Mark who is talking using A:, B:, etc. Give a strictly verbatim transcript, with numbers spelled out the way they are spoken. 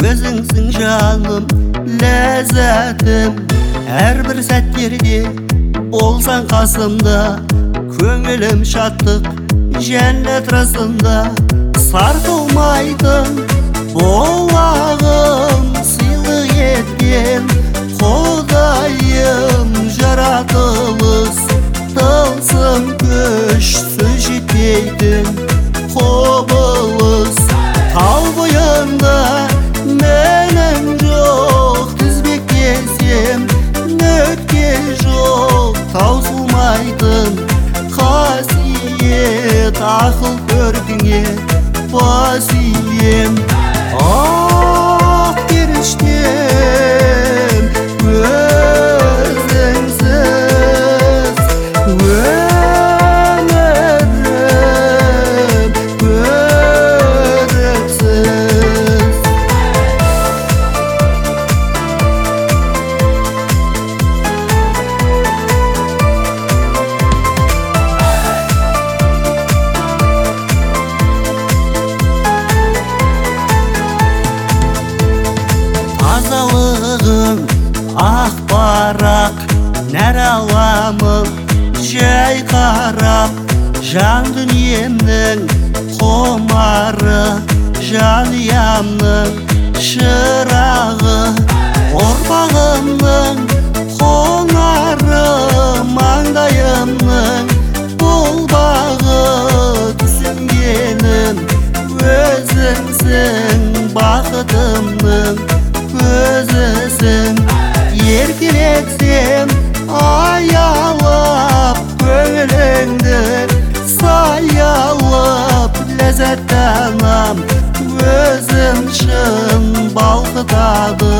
A: өзіңсің жаным, ләззатым. Әрбір сәттерде болсаң қасымда, көңілім шаттық жәннат расында. Сарқылмайтын болағым сыйлық еткен Құдайым, жаратылыс тылсым күш, сөз жетпейтін құбылыс. Тал бойында мәнім жоқ, тізбектесем нүкте жоқ. Таусылмайтын қасиет, ақыл көркіңе бас ием. Ақ періштем, өзіңсіз өмірім көріксіз. Тазалығың ақ барақ, нәр аламын жай қарап. Жан дүниемнің құмары, жанұямның шырағы. Ұрпағымның қонары, маңдайымның бұл бағы. Түсінгенім өзіңсің, бақытымның көзісің. Еркелетсем аялап, көңіліңді саялап. Ләззаттанам, өзім шын балқытады